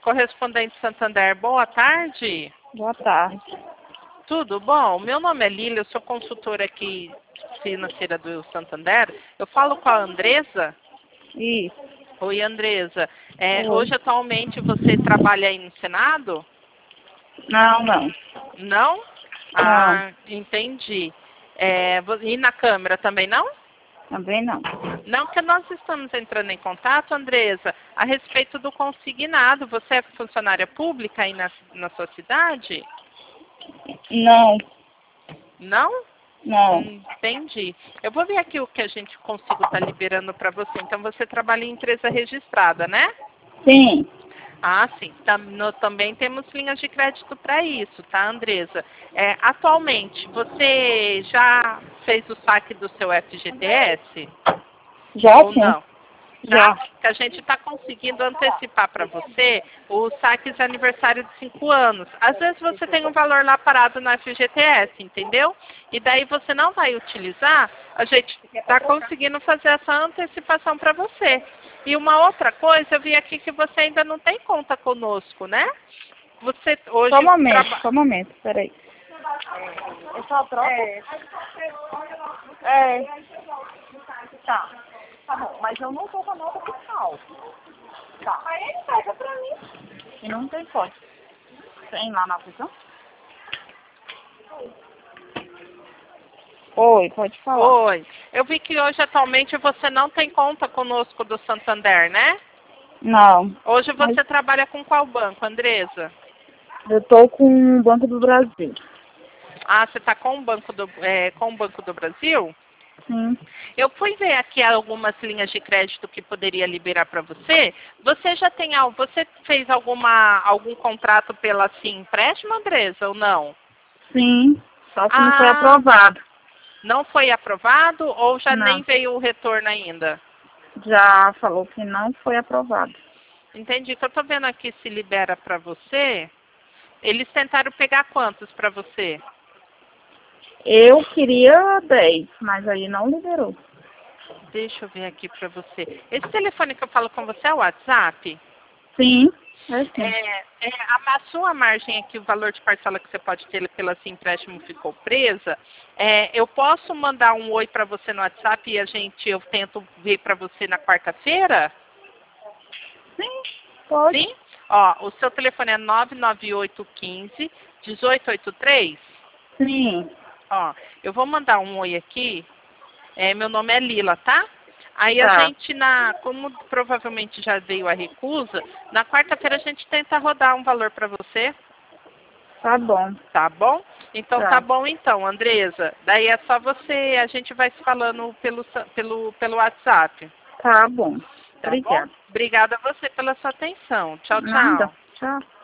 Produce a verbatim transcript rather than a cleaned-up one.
Correspondente Santander, boa tarde. Boa tarde. Tudo bom? Meu nome é Lília, eu sou consultora aqui financeira do Santander. Eu falo com a Andresa? Isso. Oi, Andresa. É, Oi. hoje, atualmente, você trabalha aí no Senado? Não, não. Não? Ah, entendi. É, vo- e na Câmara também não? Também não. Não, porque nós estamos entrando em contato, Andresa, a respeito do consignado. Você é funcionária pública aí na, na sua cidade? Não, Não? não. Hum, entendi. Eu vou ver aqui o que a gente consigo estar liberando para você. Então, você trabalha em empresa registrada, né? Sim. Ah, sim. Tam- no- também temos linhas de crédito para isso, tá, Andresa? É, atualmente, você já fez o saque do seu F G T S? Já Ou sim. não? Já. Tá? Que a gente está conseguindo antecipar para você os saques de aniversário de cinco anos. Às vezes você tem um valor lá parado na F G T S, entendeu? E daí você não vai utilizar, a gente está conseguindo fazer essa antecipação para você. E uma outra coisa, eu vi aqui que você ainda não tem conta conosco, né? Você hoje Só um momento, traba- só um momento, peraí. Eu só troco? É. É. Tá. Tá bom, mas eu não tô com a nota fiscal. Tá. Aí ele pega pra mim. E não tem foto. Tem lá na prisão? Oi, pode falar. Oi. Eu vi que hoje atualmente você não tem conta conosco do Santander, né? Não. Hoje Mas você trabalha com qual banco, Andresa? eu tô com o Banco do Brasil. Ah, você está com o Banco do, é, com o Banco do Brasil? Sim. Eu fui ver aqui algumas linhas de crédito que poderia liberar para você. Você já tem algo? Você fez alguma algum contrato pela Sim Empréstimo, Andresa, ou não? Sim. Só que não foi Ah, aprovado. não foi aprovado ou já Não. nem veio o retorno ainda? Já falou que não foi aprovado. Entendi. Que eu estou vendo aqui se libera para você. Eles tentaram pegar quantos para você? Eu queria dez, mas aí não liberou. Deixa eu ver aqui para você. Esse telefone que eu falo com você é o WhatsApp? Sim, é sim. É, é, a, a sua margem aqui, o valor de parcela que você pode ter pela Sim Empréstimo ficou presa. É, eu posso mandar um oi para você no WhatsApp e a gente, eu tento ver para você na quarta-feira? Sim, pode. Sim? Ó, o seu telefone é nove nove oito um cinco, um oito oito três? Sim. Ó, eu vou mandar um oi aqui. É, meu nome é Lila, tá? Aí a Tá. gente, na, como provavelmente já veio a recusa, na quarta-feira a gente tenta rodar um valor para você, Tá bom. tá bom? Então tá Tá. bom então, Andresa. Daí é só você, a gente vai se falando pelo, sa- pelo, pelo WhatsApp, Tá bom. tá bom? Obrigada. Obrigada a você pela sua atenção. Tchau, Nada. tchau. Tchau.